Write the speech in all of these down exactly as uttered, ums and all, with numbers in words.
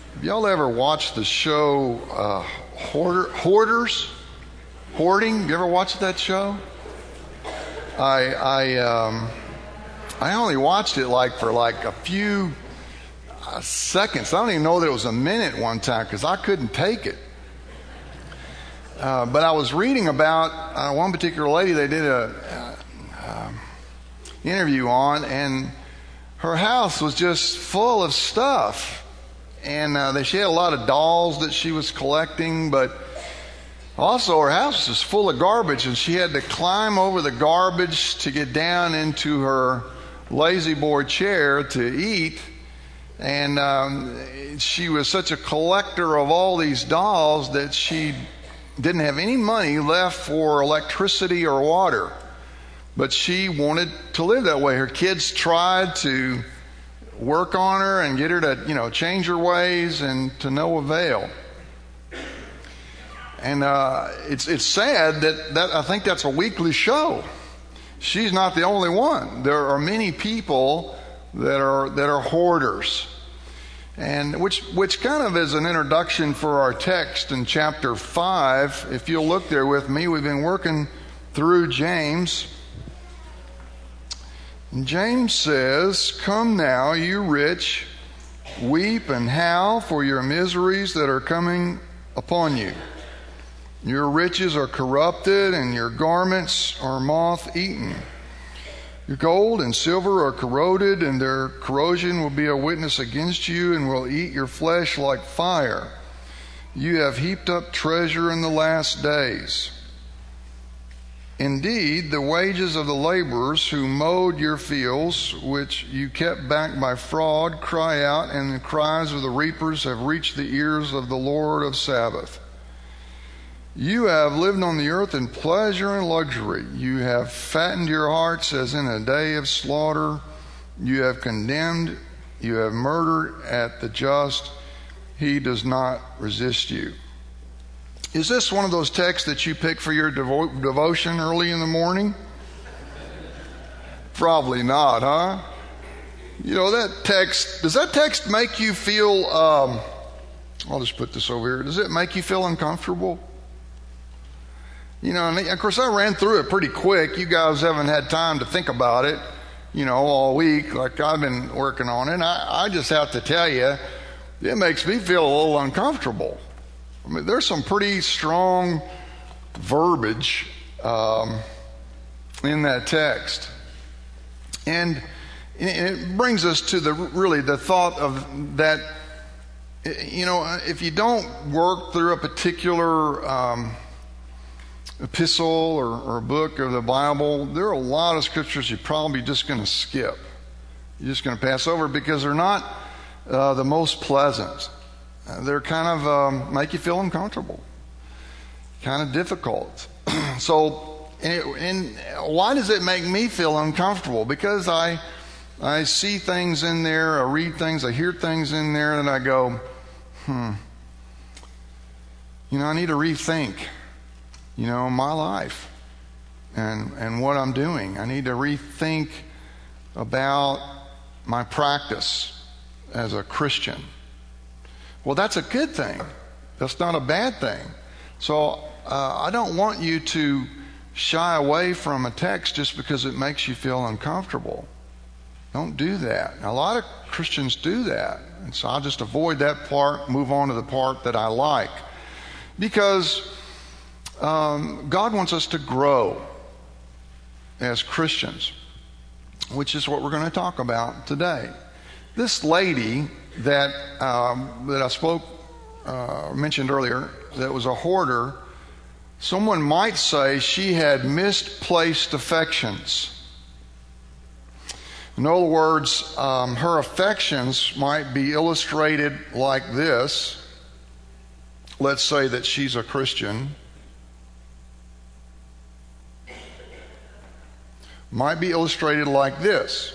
Have y'all ever watched the show uh, Hoarder, Hoarders? Hoarding? You ever watched that show? I I um, I only watched it like for like a few uh, seconds. I don't even know that it was a minute one time because I couldn't take it. Uh, but I was reading about uh, one particular lady they did a uh, uh, interview on, and her house was just full of stuff. And uh, they, she had a lot of dolls that she was collecting, but also her house was full of garbage, and she had to climb over the garbage to get down into her lazy boy chair to eat. And um, she was such a collector of all these dolls that she didn't have any money left for electricity or water. But she wanted to live that way. Her kids tried to work on her and get her to, you know, change her ways, and to no avail. And uh, it's it's sad that, that I think that's a weekly show. She's not the only one. There are many people that are that are hoarders, and which which kind of is an introduction for our text in chapter five. If you'll look there with me, we've been working through James. And James says, "Come now, you rich, weep and howl for your miseries that are coming upon you. Your riches are corrupted, and your garments are moth-eaten. Your gold and silver are corroded, and their corrosion will be a witness against you and will eat your flesh like fire. You have heaped up treasure in the last days. Indeed, the wages of the laborers who mowed your fields, which you kept back by fraud, cry out, and the cries of the reapers have reached the ears of the Lord of Sabaoth. You have lived on the earth in pleasure and luxury. You have fattened your hearts as in a day of slaughter. You have condemned, you have murdered at the just. He does not resist you." Is this one of those texts that you pick for your devo- devotion early in the morning? Probably not, huh? You know, that text, does that text make you feel, um, I'll just put this over here. Does it make you feel uncomfortable? You know, and of course I ran through it pretty quick. You guys haven't had time to think about it, you know, all week like I've been working on it. And I, I just have to tell you, it makes me feel a little uncomfortable. I mean, there's some pretty strong verbiage um, in that text. And it brings us to the really the thought of that, you know, if you don't work through a particular um, epistle or, or a book of the Bible, there are a lot of scriptures you're probably just going to skip. You're just going to pass over because they're not uh, the most pleasant. They're kind of um, make you feel uncomfortable, kind of difficult. So, and, and why does it make me feel uncomfortable? Because I, I see things in there, I read things, I hear things in there, and I go, hmm, you know, I need to rethink, you know, my life and and what I'm doing. I need to rethink about my practice as a Christian. Well, that's a good thing. That's not a bad thing. So uh, I don't want you to shy away from a text just because it makes you feel uncomfortable. Don't do that. A lot of Christians do that. And so I'll just avoid that part, move on to the part that I like. Because um, God wants us to grow as Christians, which is what we're going to talk about today. This lady that um, that I spoke uh, mentioned earlier, that was a hoarder, someone might say she had misplaced affections. In other words, um, her affections might be illustrated like this. Let's say that she's a Christian. Might be illustrated like this.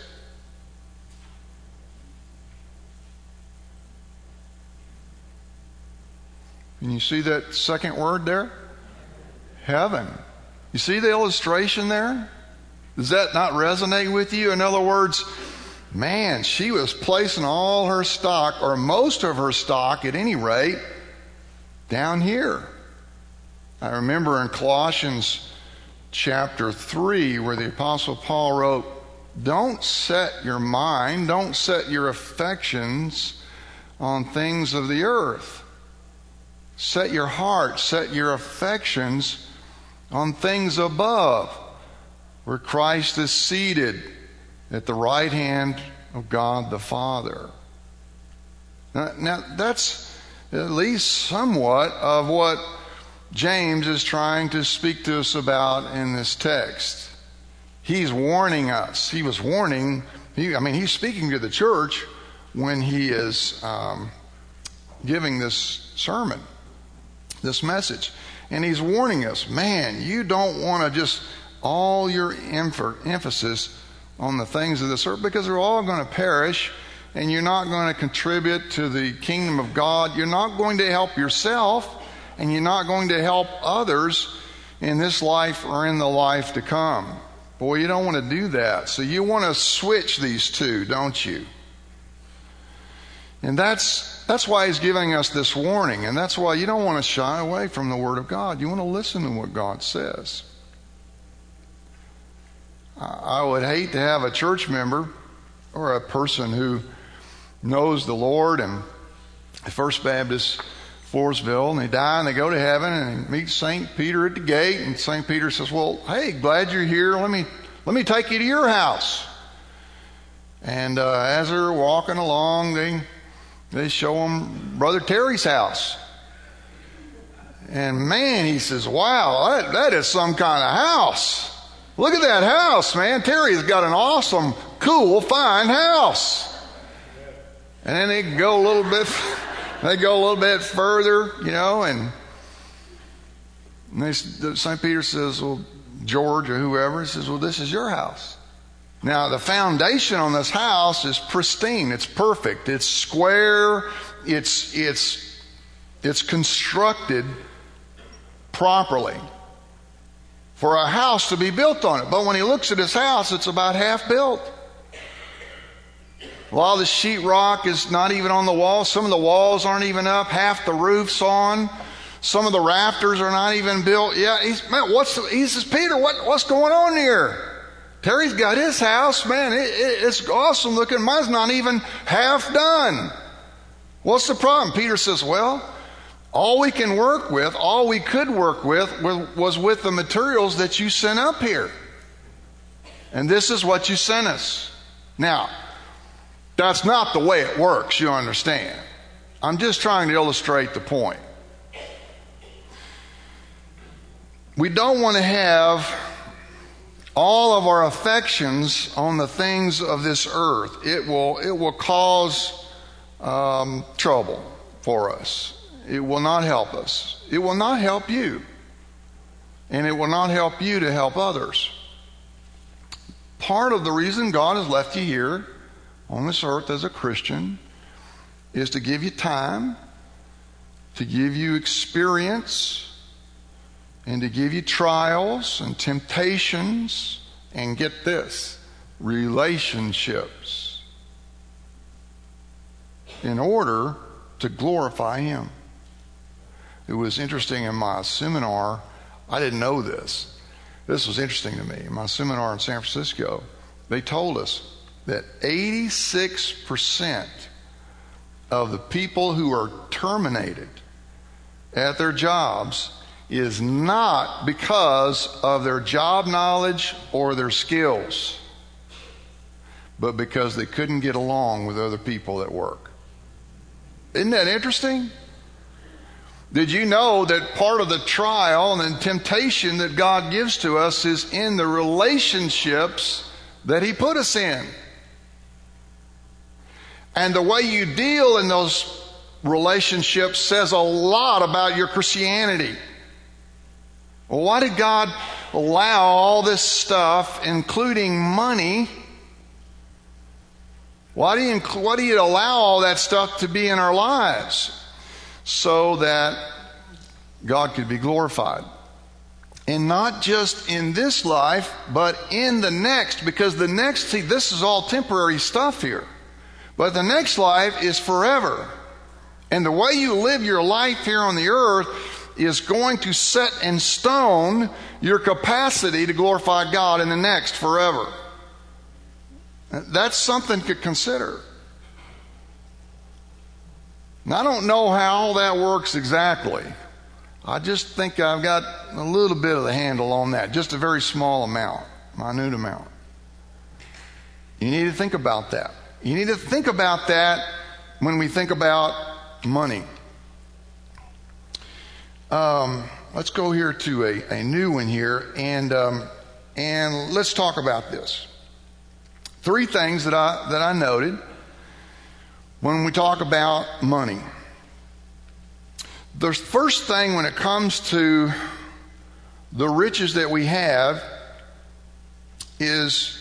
Can you see that second word there? Heaven. You see the illustration there? Does that not resonate with you? In other words, man, she was placing all her stock, or most of her stock at any rate, down here. I remember in Colossians chapter three where the Apostle Paul wrote, don't set your mind, don't set your affections on things of the earth. Set your heart, set your affections on things above, where Christ is seated at the right hand of God the Father. Now, now that's at least somewhat of what James is trying to speak to us about in this text. He's warning us. He was warning, he, I mean, he's speaking to the church when he is um, giving this sermon, this message. And he's warning us, man, you don't want to just all your emph- emphasis on the things of this earth, because they're all going to perish, and you're not going to contribute to the kingdom of God. You're not going to help yourself, and you're not going to help others in this life or in the life to come. Boy, you don't want to do that. So you want to switch these two, don't you? And that's that's why he's giving us this warning. And that's why you don't want to shy away from the Word of God. You want to listen to what God says. I would hate to have a church member or a person who knows the Lord and First Baptist Floresville, and they die and they go to heaven and they meet Saint Peter at the gate, and Saint Peter says, well, hey, glad you're here. Let me let me take you to your house. And uh, as they're walking along, they they show them Brother Terry's house. And man, he says, wow, that, that is some kind of house. Look at that house, man. Terry's got an awesome, cool, fine house. And then they go a little bit, they go a little bit further, you know, and, and they, Saint Peter says, well, George or whoever, he says, well, this is your house. Now, the foundation on this house is pristine. It's perfect. It's square. It's, it's, it's constructed properly for a house to be built on it. But when he looks at his house, it's about half built. A lot of the sheetrock is not even on the walls. Some of the walls aren't even up. Half the roof's on. Some of the rafters are not even built. Yeah, he's, man, what's the, he says, Peter, what, what's going on here? Terry's got his house, man. It, it, it's awesome looking. Mine's not even half done. What's the problem? Peter says, well, all we can work with, all we could work with, was with the materials that you sent up here. And this is what you sent us. Now, that's not the way it works, you understand. I'm just trying to illustrate the point. We don't want to have all of our affections on the things of this earth. It will, it will cause um, trouble for us. It will not help us. It will not help you. And it will not help you to help others. Part of the reason God has left you here on this earth as a Christian is to give you time, to give you experience, and to give you trials and temptations, and get this, relationships, in order to glorify Him. It was interesting in my seminar, I didn't know this. This was interesting to me. In my seminar in San Francisco, they told us that eighty-six percent of the people who are terminated at their jobs is not because of their job knowledge or their skills, but because they couldn't get along with other people at work. Isn't that interesting? Did you know that part of the trial and the temptation that God gives to us is in the relationships that He put us in? And the way you deal in those relationships says a lot about your Christianity. Well, why did God allow all this stuff, including money? Why do you, why do you allow all that stuff to be in our lives? So that God could be glorified. And not just in this life, but in the next. Because the next, see, this is all temporary stuff here. But the next life is forever. And the way you live your life here on the earth is going to set in stone your capacity to glorify God in the next forever. That's something to consider. Now, I don't know how all that works exactly. I just think I've got a little bit of the handle on that, just a very small amount, minute amount. You need to think about that. You need to think about that when we think about money. Um, let's go here to a, a new one here, and um, and let's talk about this. Three things that I that I noted when we talk about money. The first thing when it comes to the riches that we have is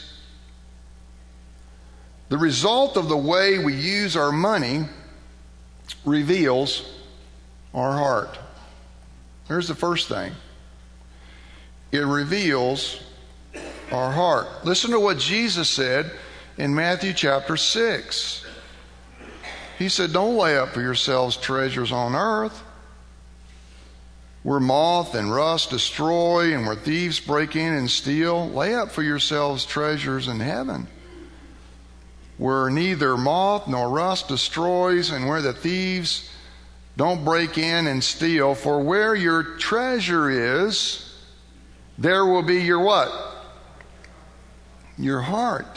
the result of the way we use our money reveals our heart. There's the first thing. It reveals our heart. Listen to what Jesus said in Matthew chapter six. He said, don't lay up for yourselves treasures on earth, where moth and rust destroy and where thieves break in and steal. Lay up for yourselves treasures in heaven, where neither moth nor rust destroys and where the thieves don't break in and steal. For where your treasure is, there will be your what? Your heart.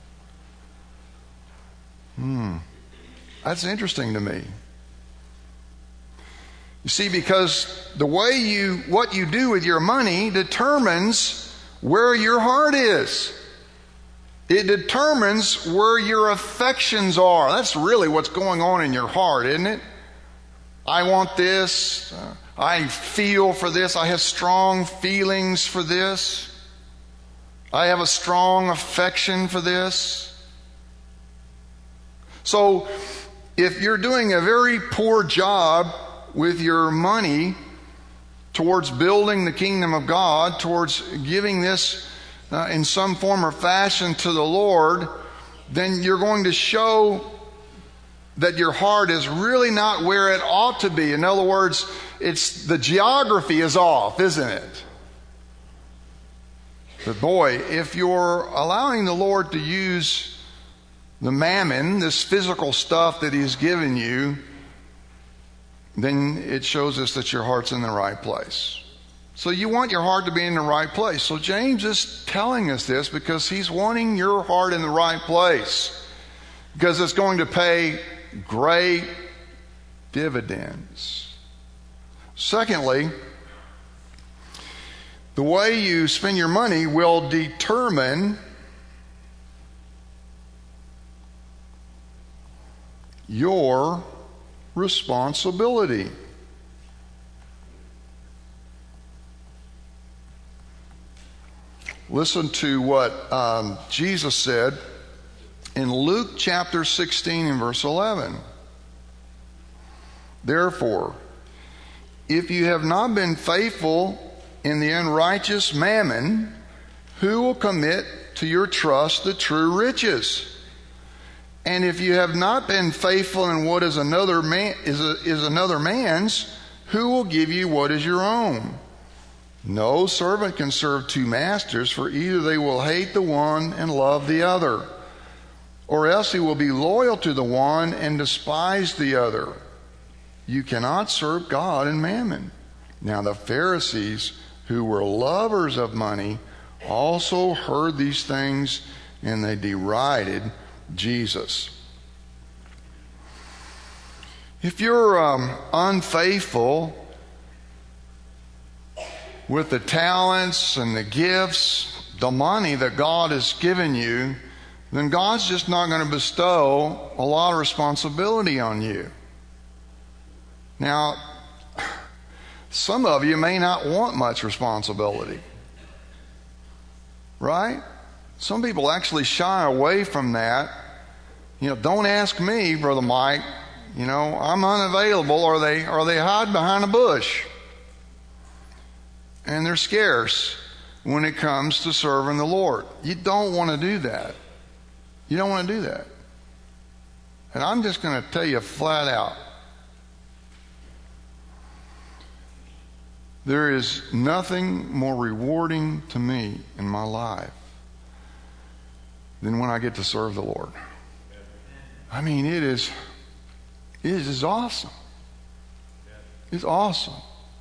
Hmm. That's interesting to me. You see, because the way you, what you do with your money determines where your heart is. It determines where your affections are. That's really what's going on in your heart, isn't it? I want this. Uh, I feel for this. I have strong feelings for this. I have a strong affection for this. So, if you're doing a very poor job with your money towards building the kingdom of God, towards giving this uh, in some form or fashion to the Lord, then you're going to show that your heart is really not where it ought to be. In other words, it's the geography is off, isn't it? But boy, if you're allowing the Lord to use the mammon, this physical stuff that He's given you, then it shows us that your heart's in the right place. So you want your heart to be in the right place. So James is telling us this because he's wanting your heart in the right place, because it's going to pay great dividends. Secondly, the way you spend your money will determine your responsibility. Listen to what um, Jesus said in Luke chapter sixteen and verse eleven. Therefore, if you have not been faithful in the unrighteous mammon, who will commit to your trust the true riches? And if you have not been faithful in what is another man is, a, is another man's, who will give you what is your own? No servant can serve two masters, for either they will hate the one and love the other, or else he will be loyal to the one and despise the other. You cannot serve God and mammon. Now the Pharisees, who were lovers of money, also heard these things, and they derided Jesus. If you're um, unfaithful with the talents and the gifts, the money that God has given you, then God's just not going to bestow a lot of responsibility on you. Now, some of you may not want much responsibility, right? Some people actually shy away from that. You know, don't ask me, Brother Mike. You know, I'm unavailable, or they or they hide behind a bush. and they're scarce when it comes to serving the Lord. You don't want to do that. You don't want to do that. And I'm just going to tell you flat out, there is nothing more rewarding to me in my life than when I get to serve the Lord. I mean, it is, it is awesome. It's awesome.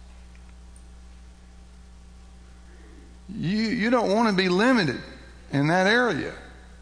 You, you don't want to be limited in that area.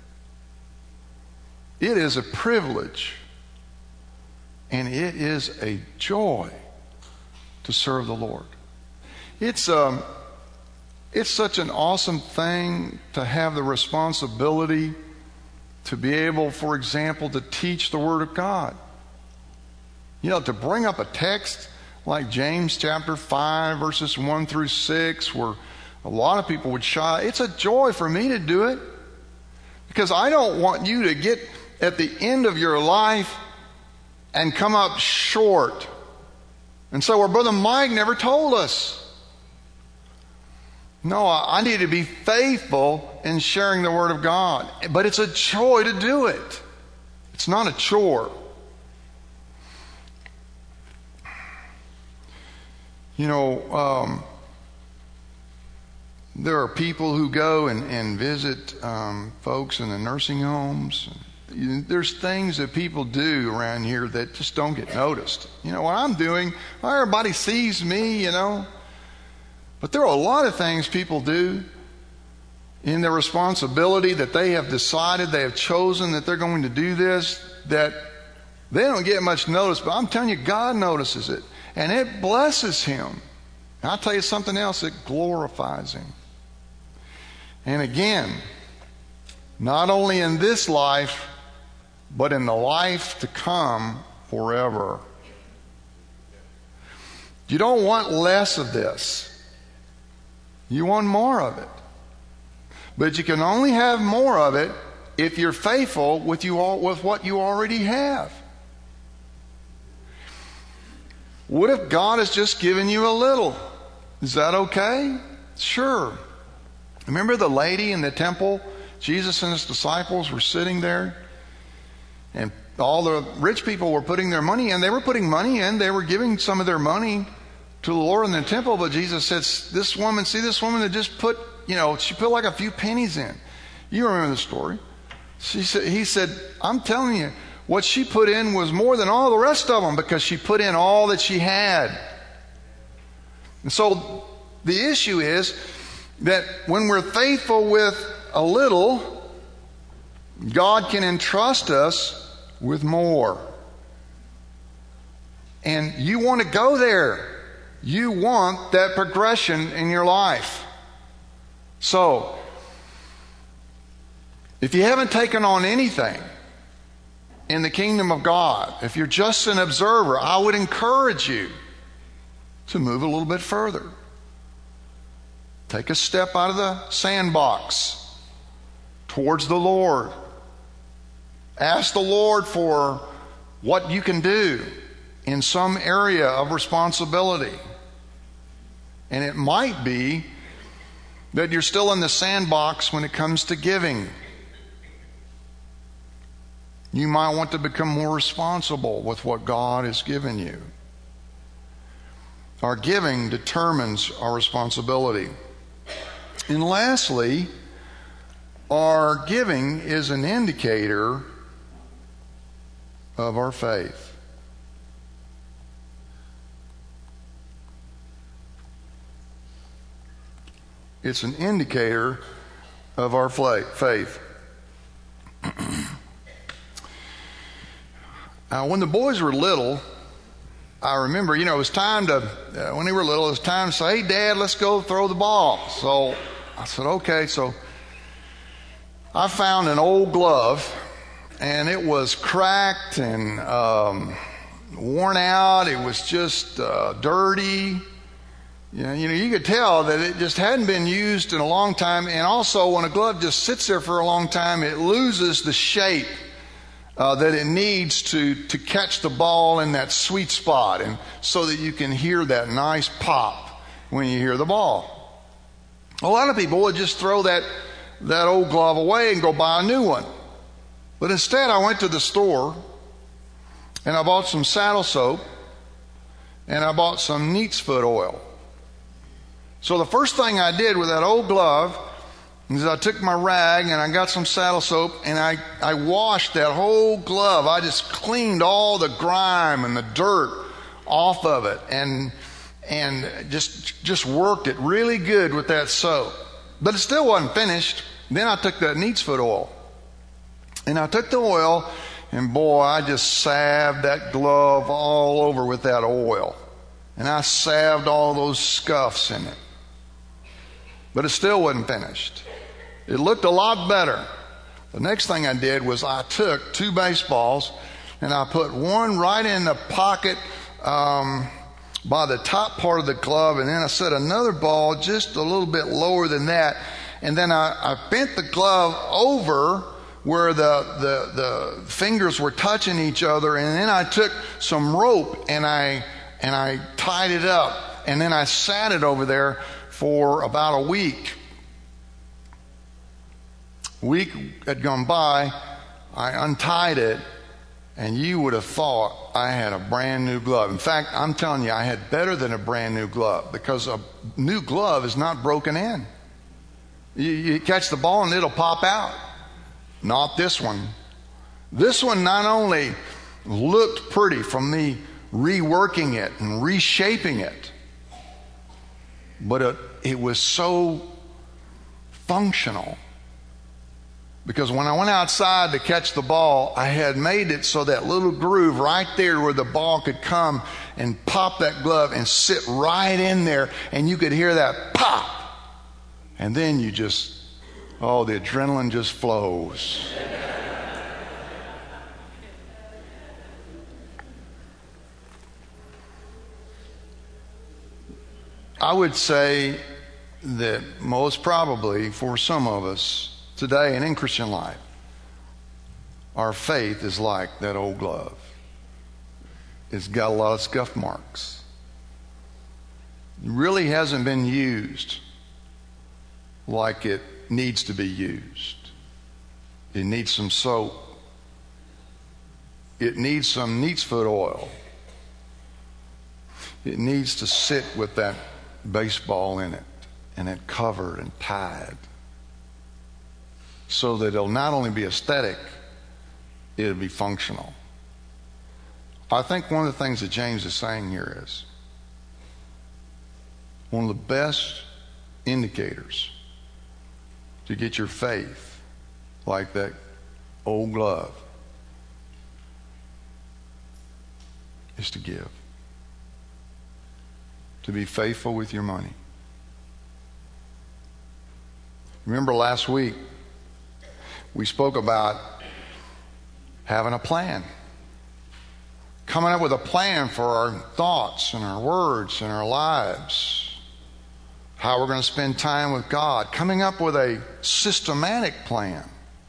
It is a privilege and it is a joy to serve the Lord. It's um, it's such an awesome thing to have the responsibility to be able, for example, to teach the Word of God. You know, to bring up a text like James chapter five, verses one through six, where a lot of people would shy. It's a joy for me to do it, because I don't want you to get at the end of your life and come up short and say, well, Brother Mike never told us. No, I need to be faithful in sharing the Word of God. But it's a joy to do it. It's not a chore. You know, um, there are people who go and, and visit um, folks in the nursing homes. There's things that people do around here that just don't get noticed. You know, what I'm doing, well, everybody sees me, you know. But there are a lot of things people do in their responsibility that they have decided, they have chosen that they're going to do this, that they don't get much notice. But I'm telling you, God notices it. And it blesses Him. And I'll tell you something else, it glorifies Him. And again, not only in this life, but in the life to come forever. You don't want less of this. You want more of it. But you can only have more of it if you're faithful with you all, with what you already have. What if God has just given you a little? Is that okay? Sure. Remember the lady in the temple? Jesus and His disciples were sitting there, and all the rich people were putting their money in. They were putting money in. They were giving some of their money to the Lord in the temple. But Jesus said, this woman, see this woman that just put, you know, she put like a few pennies in. You remember the story. She said, he said, I'm telling you, what she put in was more than all the rest of them, because she put in all that she had. And so the issue is that when we're faithful with a little, God can entrust us with more. And you want to go there. You want that progression in your life. So, if you haven't taken on anything in the kingdom of God, if you're just an observer, I would encourage you to move a little bit further. Take a step out of the sandbox towards the Lord. Ask the Lord for what you can do in some area of responsibility. And it might be that you're still in the sandbox when it comes to giving. You might want to become more responsible with what God has given you. Our giving determines our responsibility. And lastly, our giving is an indicator of our faith. It's an indicator of our faith. uh, when the boys were little, I remember, you know, it was time to, uh, when they were little, it was time to say, hey, Dad, let's go throw the ball. So I said, okay. So I found an old glove, and it was cracked and um, worn out. It was just uh, dirty. You know, you know, you could tell that it just hadn't been used in a long time. And also, when a glove just sits there for a long time, it loses the shape uh, that it needs to, to catch the ball in that sweet spot, and so that you can hear that nice pop when you hear the ball. A lot of people would just throw that, that old glove away and go buy a new one. But instead, I went to the store and I bought some saddle soap and I bought some neat's foot oil. So the first thing I did with that old glove is I took my rag and I got some saddle soap and I, I washed that whole glove. I just cleaned all the grime and the dirt off of it and and just just worked it really good with that soap. But it still wasn't finished. Then I took that neat's foot oil and I took the oil and boy, I just salved that glove all over with that oil. And I salved all those scuffs in it. But it still wasn't finished. It looked a lot better. The next thing I did was I took two baseballs and I put one right in the pocket um, by the top part of the glove, and then I set another ball just a little bit lower than that, and then I, I bent the glove over where the, the, the fingers were touching each other, and then I took some rope and I and I tied it up, and then I sat it over there for about a week. A week had gone by, I untied it, and you would have thought I had a brand new glove. In fact, I'm telling you, I had better than a brand new glove, because a new glove is not broken in. You, you catch the ball and it'll pop out. Not this one. This one not only looked pretty from me reworking it and reshaping it, but it, it was so functional. Because when I went outside to catch the ball, I had made it so that little groove right there where the ball could come and pop that glove and sit right in there, and you could hear that pop. And then you just, oh, the adrenaline just flows. I would say that most probably for some of us today and in Christian life, our faith is like that old glove. It's got a lot of scuff marks. It really hasn't been used like it needs to be used. It needs some soap. It needs some neat's foot oil. It needs to sit with that baseball in it, and it covered and tied, so that it'll not only be aesthetic, it'll be functional. I think one of the things that James is saying here is one of the best indicators to get your faith like that old glove is to give. To be faithful with your money. Remember last week we spoke about having a plan. Coming up with a plan for our thoughts and our words and our lives. How we're going to spend time with God. Coming up with a systematic plan.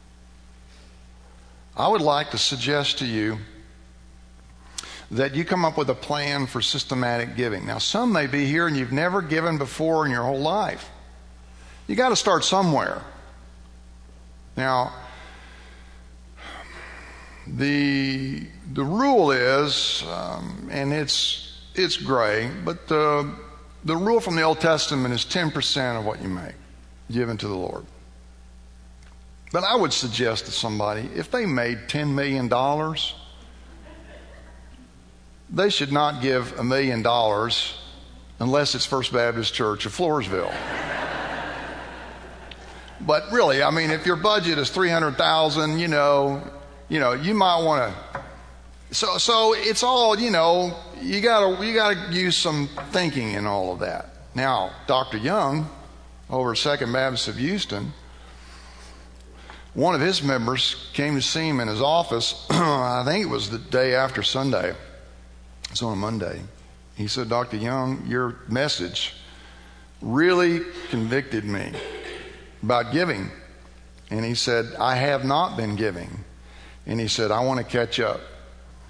I would like to suggest to you that you come up with a plan for systematic giving. Now, some may be here and you've never given before in your whole life. You got to start somewhere. Now, the the rule is, um, and it's it's gray, but the the rule from the Old Testament is ten percent of what you make given to the Lord. But I would suggest to somebody, if they made ten million dollars, they should not give a million dollars unless it's First Baptist Church of Floresville. But really, I mean, if your budget is three hundred thousand dollars, you know, you know, you might want to. So, so it's all, you know, you gotta, you gotta use some thinking in all of that. Now, Doctor Young, over at Second Baptist of Houston, one of his members came to see him in his office. I think it was the day after Sunday. It's on a Monday. He said, Doctor Young, your message really convicted me about giving. And he said, I have not been giving. And he said, I want to catch up.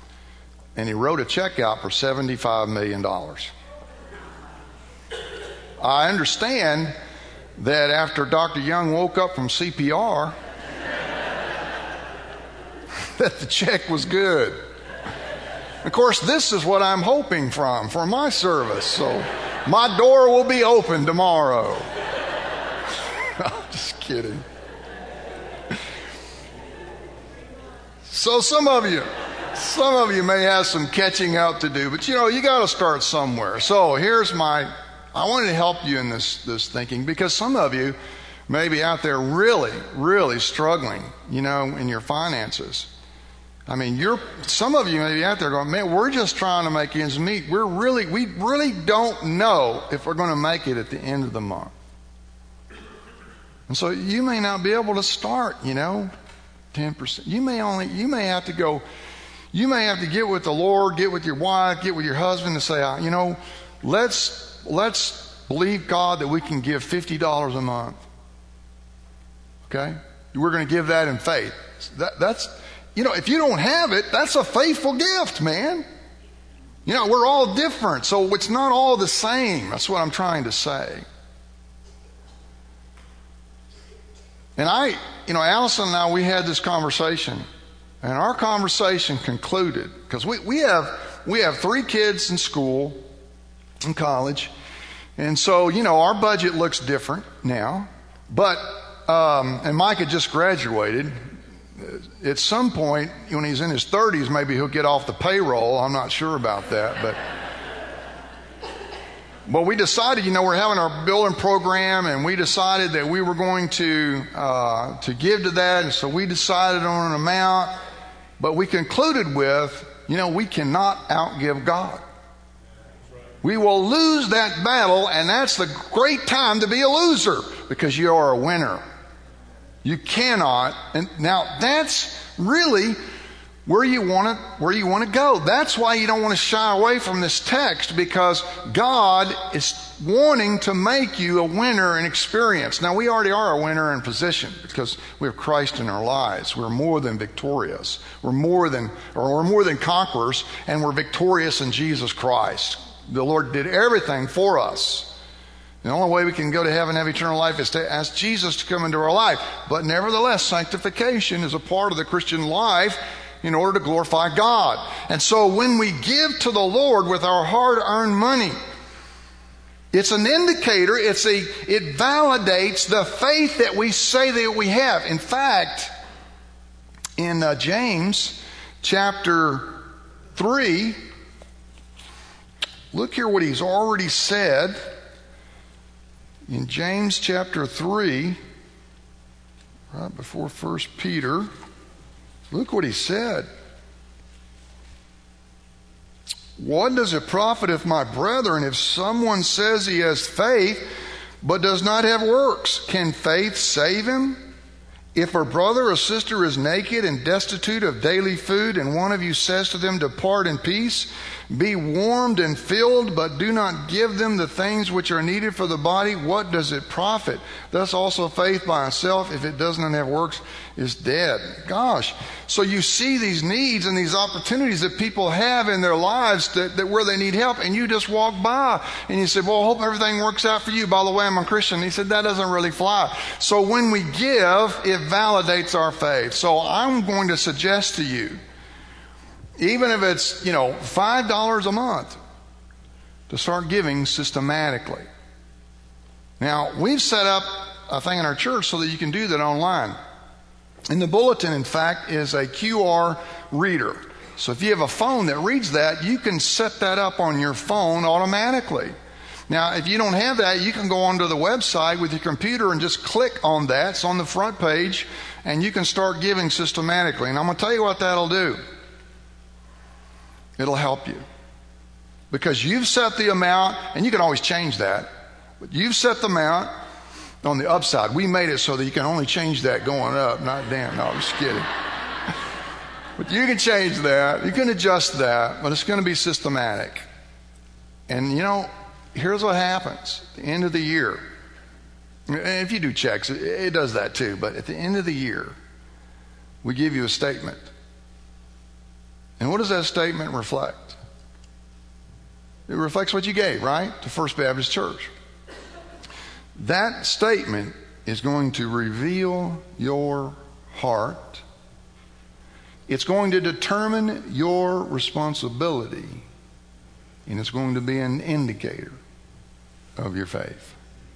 And he wrote a check out for seventy-five million dollars. I understand that after Doctor Young woke up from C P R, that the check was good. Of course, this is what I'm hoping from for my service. So my door will be open tomorrow. I'm just kidding. So some of you, some of you may have some catching up to do, but you know, you got to start somewhere. So here's my, I wanted to help you in this, this thinking, because some of you may be out there really, really struggling, you know, in your finances. I mean, you're, some of you may be out there going, man, we're just trying to make ends meet. We're really, we really don't know if we're going to make it at the end of the month. And so you may not be able to start, you know, ten percent. You may only, you may have to go, you may have to get with the Lord, get with your wife, get with your husband and say, you know, let's, let's believe God that we can give fifty dollars a month. Okay? We're going to give that in faith. That, that's, you know, if you don't have it, that's a faithful gift, man. You know, we're all different, so it's not all the same. That's what I'm trying to say. And I, you know, Allison and I, we had this conversation, and our conversation concluded, because we, we have we have three kids in school, in college, and so, you know, our budget looks different now, but, um, and Mike had just graduated. At some point, when he's in his thirties, maybe he'll get off the payroll. I'm not sure about that, but but we decided, you know, we're having our building program, and we decided that we were going to uh, to give to that, and so we decided on an amount, but we concluded with, you know, we cannot outgive God. We will lose that battle, and that's the great time to be a loser, because you are a winner. You cannot, and now that's really where you want to where you want to go. That's why you don't want to shy away from this text, because God is wanting to make you a winner in experience. Now, we already are a winner in position because we have Christ in our lives. We're more than victorious. We're more than or we're more than conquerors, and we're victorious in Jesus Christ. The Lord did everything for us. The only way we can go to heaven and have eternal life is to ask Jesus to come into our life. But nevertheless, sanctification is a part of the Christian life in order to glorify God. And so when we give to the Lord with our hard-earned money, it's an indicator, it's a, it validates the faith that we say that we have. In fact, in uh, James chapter three, look here what he's already said. In James chapter three, right before First Peter, look what he said. What does it profit if my brethren, if someone says he has faith but does not have works? Can faith save him? If a brother or sister is naked and destitute of daily food, and one of you says to them, depart in peace, be warmed and filled, but do not give them the things which are needed for the body, what does it profit? Thus also faith by itself, if it does not have works, is dead. Gosh. So you see these needs and these opportunities that people have in their lives that, that where they need help, and you just walk by and you say, well, I hope everything works out for you. By the way, I'm a Christian. And he said, that doesn't really fly. So when we give, it validates our faith. So I'm going to suggest to you, even if it's, you know, five dollars a month, to start giving systematically. Now, we've set up a thing in our church so that you can do that online. In the bulletin, in fact, is a Q R reader. So if you have a phone that reads that, you can set that up on your phone automatically. Now, if you don't have that, you can go onto the website with your computer and just click on that. It's on the front page, and you can start giving systematically. And I'm going to tell you what that'll do. It'll help you. Because you've set the amount, and you can always change that, but you've set the amount on the upside. We made it so that you can only change that going up, not down. No, I'm just kidding. But you can change that. You can adjust that, but it's going to be systematic. And, you know, here's what happens at the end of the year. And if you do checks, it, it does that too. But at the end of the year, we give you a statement. And what does that statement reflect? It reflects what you gave, right? To First Baptist Church. That statement is going to reveal your heart. It's going to determine your responsibility, and it's going to be an indicator of your faith.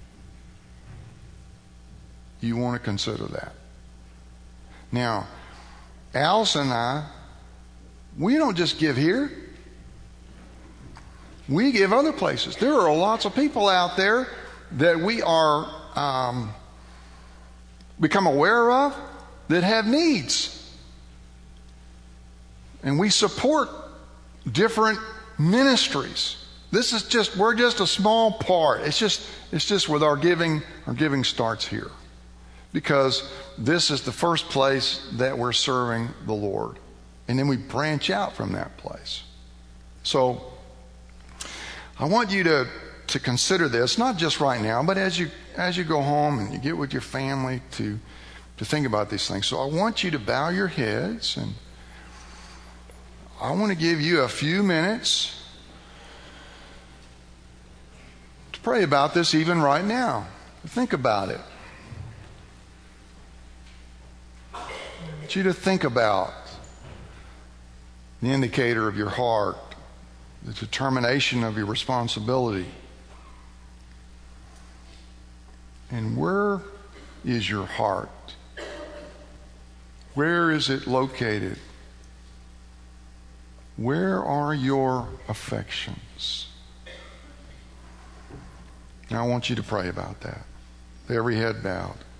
You want to consider that. Now, Alice and I, we don't just give here. We give other places. There are lots of people out there that we are um, become aware of that have needs. And we support different ministries. This is just, we're just a small part. It's just, it's just with our giving, our giving starts here. Because this is the first place that we're serving the Lord. And then we branch out from that place. So, I want you to, to consider this, not just right now, but as you as you go home and you get with your family to, to think about these things. So I want you to bow your heads, and I want to give you a few minutes to pray about this even right now. Think about it. I want you to think about the indicator of your heart, the determination of your responsibility. And where is your heart? Where is it located? Where are your affections? Now I want you to pray about that. Every head bowed.